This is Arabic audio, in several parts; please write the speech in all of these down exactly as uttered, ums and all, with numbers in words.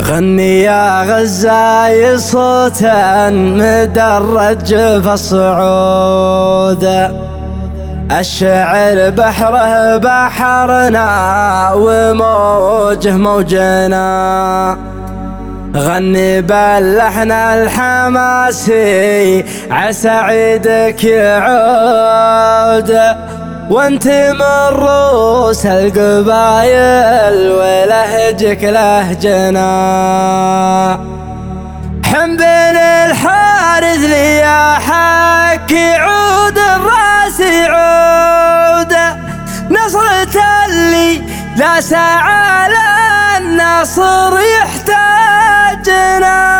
غني يا غزاي صوتا مدرج في الصعود، الشعر بحره بحرنا وموجه موجنا. غني باللحن الحماسي عسى عيدك يعود، وانت من رؤوس القبايل ولهجك لهجنا. حن بن الحارث لي يا حك يعود الراس يعود، نصرة اللي لا ساعة للنصر يحتاجنا.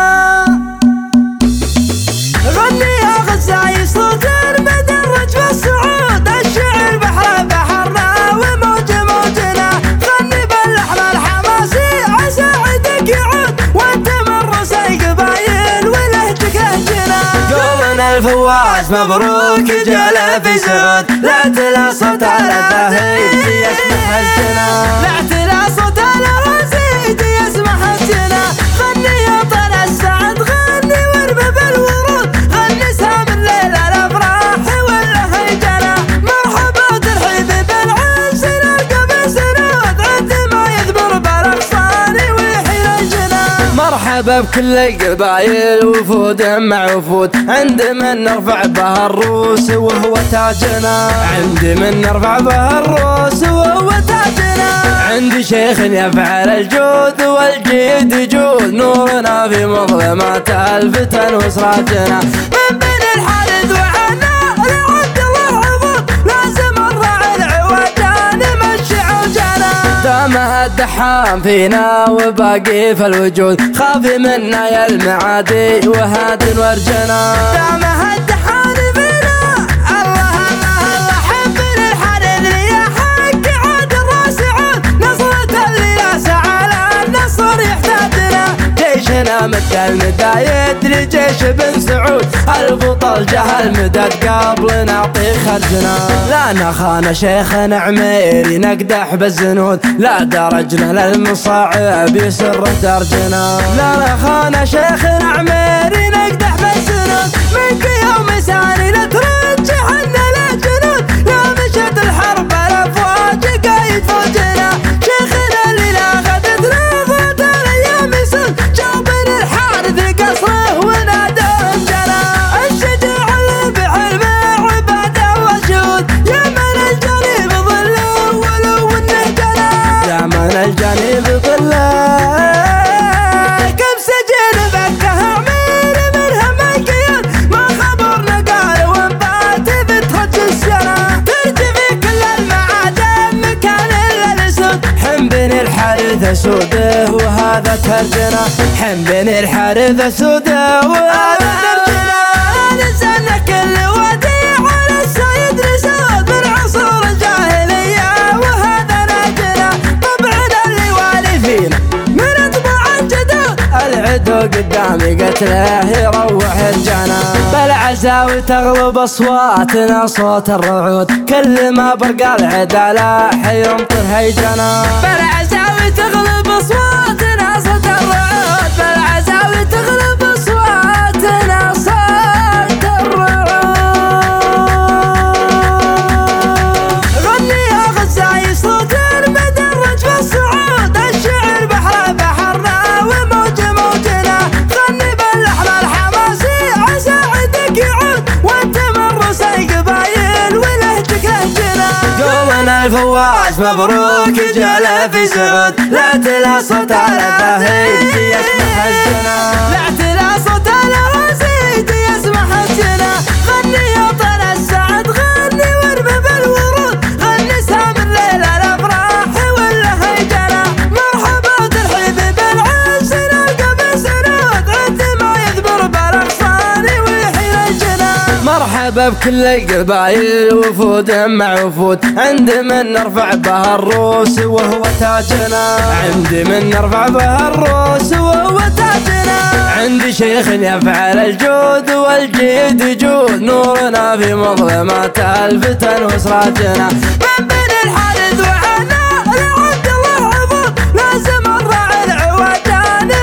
غني يا غزاي صوت المدرج في الصعود، الشعر بحر بحرنا وموج موجنا. غني باللحن الحماسي عسى عيدك يعود، وانت من رؤوس القبايل ولهجك لهجنا. قولنا الفواز مبروك جاله في سعود، لا تلا صوت على التهيج يسمح الزنا، لا تلا صوت على الرزيج يسمح الزنا. غني يا طال السعد غني وارمي بالورود، غني سام الليل الافراح ولا هيجنا. مرحبا ترحيب بالعز نلقى بسنود، عند ما يذبر بالاغصان ويحيل الجنان. مرحبا بكل القبايل وفود مع وفود، عند من نرفع به الروس وهو تاجنا، عند من نرفع به الروس وهو تاجنا. عندي شيخ يفعل الجود والجيد يجود، نورنا في مظلمات الفتن وسراجنا. من بين الحارث وعنا لعبد الله عبود، لازم الراعي العوجان نمشي عوجنا. دامها الدحام فينا وباقي في الوجود، خافي منا يا المعادي وهاد ورجنا. دامها الدحام فينا الله الله الله. حب الحارث لي يا حق عاد الراس يعود، نصرة اللي لا سعى للنصر يحتاجنا. جيشنا مد المدايد لجيش بن سعود، البطل جه المدد قبل نعطي خرجنا. لا نخان شيخنا عميري نقدح بالزنود، لا درجنا للمصاعب يسر درجنا. لا نخان شيخنا عميري نقدح بالزنود، منك يوم ثاني نترجح لنا للجنود. لا مشت الحرب الافواج قايد فوجنا، شيخنا اللي لا غدت نظرة الايام يسود، جابن الحارث قصره ونادى انجنا. الشجاع اللي بعلمه عباده وشهود، يا من الجنيب ظله ولو انه جنا. يا من الجنيب ظله كم سجن بكه عمير منهم القيود، ما خبرنا قال وانبات بترج السنه. ترتفي كل المعادن مكان الا الاسود، حن بن الحارث اسوده وهذا ترجنا. حن بن الحارث اسوده وهذا ترجنا. نزلنا كل وادي على السيد نسود، من عصور الجاهليه وهذا ناجنا. طبعنا اللي والي فينا من اطباع الجدود، العدو قدامي قتله يروح الجنا. بالعزاوي تغلب اصواتنا صوت الرعود، كل ما برقى العداله حيمطر هيجنا. بالعزاوي تغلب اصواتنا صوت الرعود، بالعزاوي تغلب اصواتنا صوت الرعود. غني يا غزاي صوت المدرج في الصعود، الشعر بحر بحرنا وموج موجنا. غني باللحن الحماسي عسى عيدك يعود، وانت من رؤوس القبايل ولهجك لهجنا. قولنا الفواز مبروك جاله في سعود، لا تلا صوت على التهيج يسمح الزنا، لا تلا صوت على الرزيج يسمح الزنا. غني يا طال السعد غني وارمي بالورود، غني سام الليل الافراح ولا هيجنا. مرحبا ترحيب بالعز نلقى بسنود، عند ما يذبر بالاغصان ويحيل الجنان. مرحبا بكل القبايل وفود مع وفود، عند من نرفع به الروس وهو تاجنا، عند من نرفع به الروس وهو تاجنا. عندي شيخ يفعل الجود والجيد يجود، نورنا في مظلمات الفتن وسراجنا. من بين الحارث وعنا لعبد الله عبود، لازم الراعي العوجان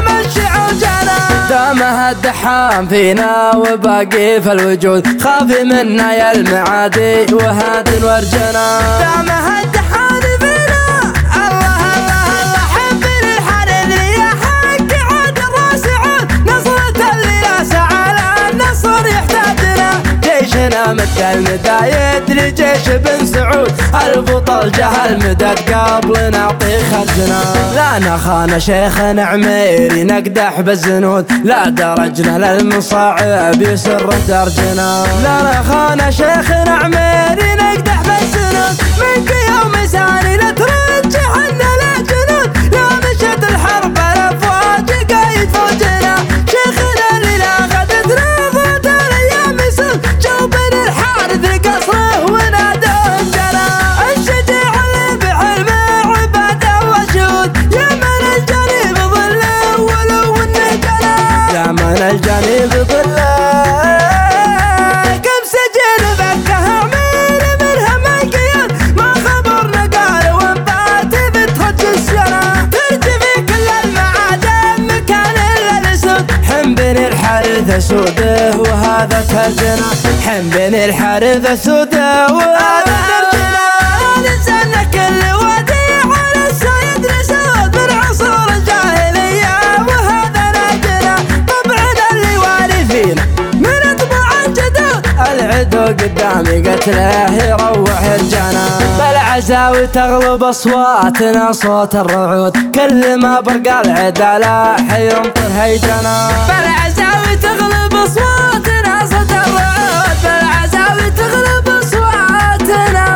الدحام فينا وباقي في الوجود، خافي منا يا المعادي وهاد ورجنا. دامها الدحام فينا الله الله الله، حب الحرب يا حق عاد الراس عود، نصرة اللي لا سعى النصر يحتاجنا. جيشنا مد المدايد لجيش بن سعود، البطل جه المدد قبل نعطي خرجنا. لا نخان شيخنا عميري نقدح بالزنود، لا درجنا للمصاعب يسر درجنا. لا نخان شيخنا عميري نقدح بالزنود، منك يوم ثاني لترجعنا للجنود. لا مشت الحرب الافواج قايد فوجنا، شيخنا اللي لا غدتنا ضد الايام يسود، جوبن الحارث قصره وناداه جنا. الشجاع اللي بعلمه عباده وشهود، يمن الجنيب ظله ولو انه جنا. يمن الجنيب ظله كم سجن بكه عمير منها ما قيد، ما خبرنا قال وانبات بتهج السنه. ترتفي كل المعادن مكان الا الاسود، حم بن الحارث سوده وهذا تهجنا. حم بن الحارث سوده وهذا تهجنا. لسنا كل وديع على السيد نسود، من عصور الجاهليه وهذا نهجنا. طبعنا اللي والي فينا من اطباع الجدود، العدو قدامي قتله يروح الجنا. بالعزاوي تغلب اصواتنا صوت الرعود، كل ما برقى العداله حيمطر هيجنا. بالعزاوي تغلب اصواتنا صوت الرعود، بالعزاوي تغلب اصواتنا